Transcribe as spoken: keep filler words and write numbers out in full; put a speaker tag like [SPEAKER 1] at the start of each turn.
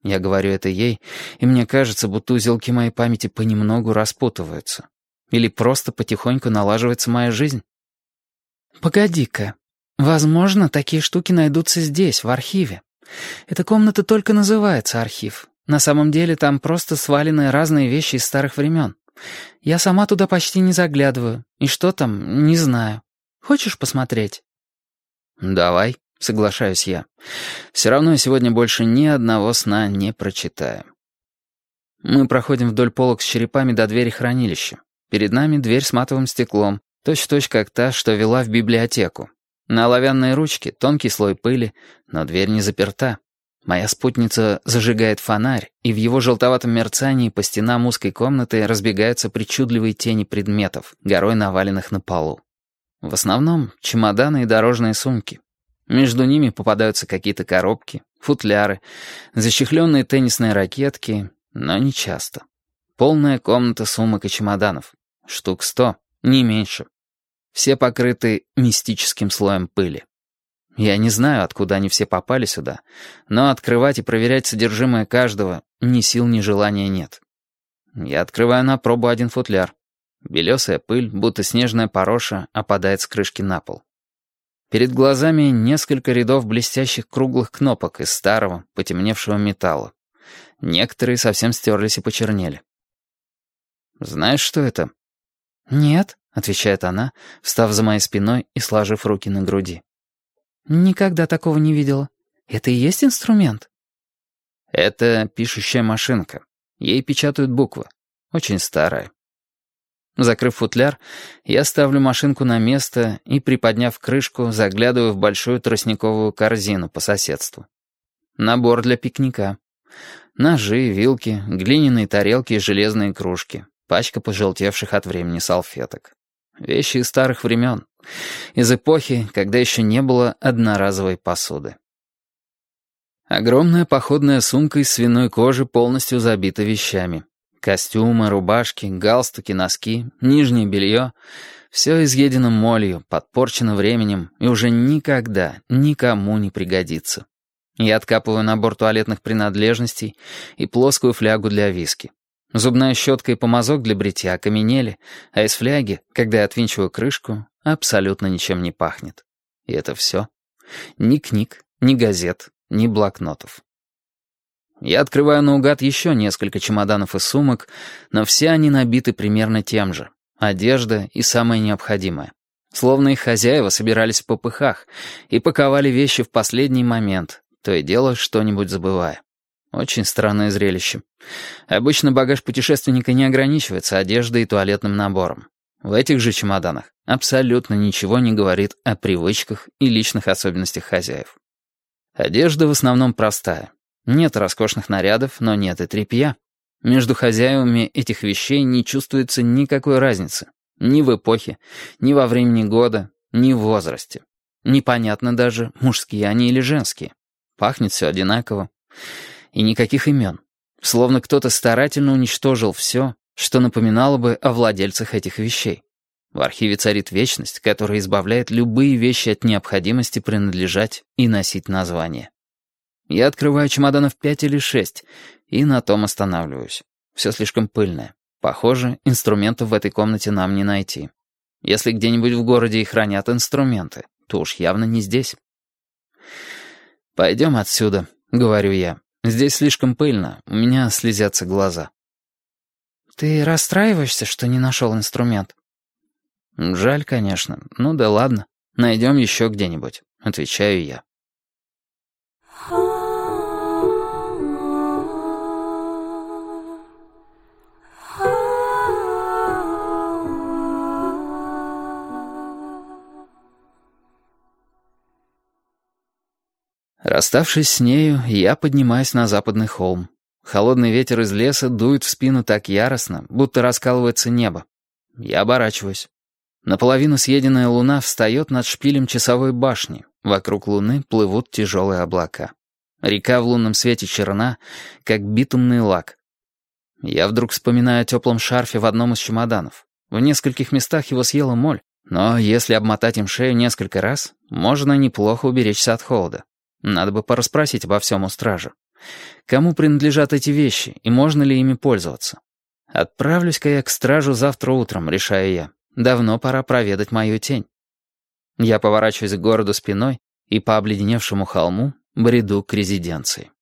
[SPEAKER 1] Я говорю это ей, и мне кажется, будто узелки моей памяти понемногу распутываются. Или просто потихоньку налаживается моя жизнь. «Погоди-ка. Возможно, такие штуки найдутся здесь, в архиве. Эта комната только называется архив. На самом деле там просто свалены разные вещи из старых времен. Я сама туда почти не заглядываю. И что там, не знаю. Хочешь посмотреть?» «Давай», — соглашаюсь я. «Все равно я сегодня больше ни одного сна не прочитаю». Мы проходим вдоль полок с черепами до двери хранилища. Перед нами дверь с матовым стеклом, точь-в-точь как та, что вела в библиотеку. На оловянной ручке тонкий слой пыли, но дверь не заперта. Моя спутница зажигает фонарь, и в его желтоватом мерцании по стенам узкой комнаты разбегаются причудливые тени предметов, горой наваленных на полу. В основном чемоданы и дорожные сумки. Между ними попадаются какие-то коробки, футляры, защехленные теннисные ракетки, но не часто. Полная комната сумок и чемоданов. Штук сто, не меньше. Все покрыты мистическим слоем пыли. Я не знаю, откуда они все попали сюда, но открывать и проверять содержимое каждого ни сил, ни желания нет. Я открываю на пробу один футляр. Белесая пыль, будто снежная пороша, опадает с крышки на пол. Перед глазами несколько рядов блестящих круглых кнопок из старого, потемневшего металла. Некоторые совсем стерлись и почернели. «Знаешь, что это?» «Нет», — отвечает она, встав за моей спиной и сложив руки на груди. «Никогда такого не видела. Это и есть инструмент?» «Это пишущая машинка. Ей печатают буквы. Очень старая». Закрыв футляр, я ставлю машинку на место и, приподняв крышку, заглядываю в большую тростниковую корзину по соседству. Набор для пикника. Ножи, вилки, глиняные тарелки и железные кружки. Пачка пожелтевших от времени салфеток. Вещи из старых времен. Из эпохи, когда еще не было одноразовой посуды. Огромная походная сумка из свиной кожи полностью забита вещами. Костюмы, рубашки, галстуки, носки, нижнее белье — все изъедено молью, подпорчено временем и уже никогда никому не пригодится. Я откапываю набор туалетных принадлежностей и плоскую флягу для виски. Зубная щетка и помазок для бритья окаменели, а из фляги, когда я отвинчиваю крышку, абсолютно ничем не пахнет. И это все. Ни книг, ни газет, ни блокнотов. Я открываю наугад еще несколько чемоданов и сумок, но все они набиты примерно тем же. Одежда и самое необходимое. Словно их хозяева собирались в попыхах и паковали вещи в последний момент, то и дело что-нибудь забывая. Очень странное зрелище. Обычно багаж путешественника не ограничивается одеждой и туалетным набором. В этих же чемоданах абсолютно ничего не говорит о привычках и личных особенностях хозяев. Одежда в основном простая. Нет роскошных нарядов, но нет и тряпья. Между хозяевами этих вещей не чувствуется никакой разницы. Ни в эпохе, ни во времени года, ни в возрасте. Непонятно даже, мужские они или женские. Пахнет все одинаково. И никаких имен. Словно кто-то старательно уничтожил все, что напоминало бы о владельцах этих вещей. В архиве царит вечность, которая избавляет любые вещи от необходимости принадлежать и носить название. Я открываю чемоданов пять или шесть, и на том останавливаюсь. Все слишком пыльное. Похоже, инструментов в этой комнате нам не найти. Если где-нибудь в городе и хранят инструменты, то уж явно не здесь. «Пойдем отсюда», — говорю я. «Здесь слишком пыльно, у меня слезятся глаза». «Ты расстраиваешься, что не нашел инструмент?» «Жаль, конечно. Ну да ладно. Найдем еще где-нибудь», — отвечаю я. Расставшись с нею, я поднимаюсь на западный холм. Холодный ветер из леса дует в спину так яростно, будто раскалывается небо. Я оборачиваюсь. Наполовину съеденная луна встает над шпилем часовой башни. Вокруг луны плывут тяжелые облака. Река в лунном свете черна, как битумный лак. Я вдруг вспоминаю о теплом шарфе в одном из чемоданов. В нескольких местах его съела моль, но если обмотать им шею несколько раз, можно неплохо уберечься от холода. Надо бы порасспросить обо всем у стража. Кому принадлежат эти вещи, и можно ли ими пользоваться? Отправлюсь-ка я к стражу завтра утром, решаю я. Давно пора проведать мою тень. Я поворачиваюсь к городу спиной и по обледеневшему холму бреду к резиденции.